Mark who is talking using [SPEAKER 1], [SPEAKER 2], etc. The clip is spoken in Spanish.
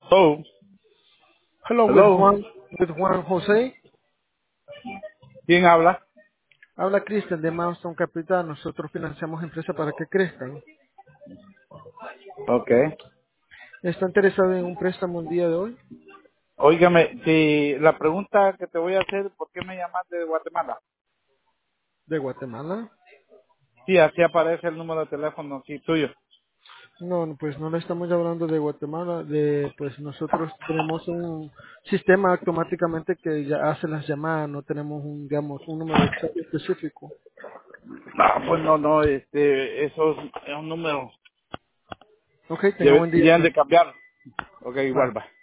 [SPEAKER 1] Oh,
[SPEAKER 2] Hello,
[SPEAKER 1] hello.
[SPEAKER 2] with Juan José.
[SPEAKER 1] ¿Quién habla?
[SPEAKER 2] Habla Cristian de Milestone Capital. Nosotros financiamos empresas para que crezcan.
[SPEAKER 1] Okay.
[SPEAKER 2] ¿Está interesado en un préstamo el día de hoy?
[SPEAKER 1] Óigame, si la pregunta que te voy a hacer, ¿por qué me llamaste de Guatemala?
[SPEAKER 2] ¿De Guatemala?
[SPEAKER 1] Sí, así aparece el número de teléfono aquí tuyo.
[SPEAKER 2] No, no, pues no le estamos hablando de Guatemala. Pues nosotros tenemos un sistema automáticamente que ya hace las llamadas. No tenemos digamos, un número exacto específico.
[SPEAKER 1] No, pues no, eso es un número.
[SPEAKER 2] Ok, tenga buen día.
[SPEAKER 1] Ya han de cambiar. Ok, igual
[SPEAKER 2] Bye.
[SPEAKER 1] va.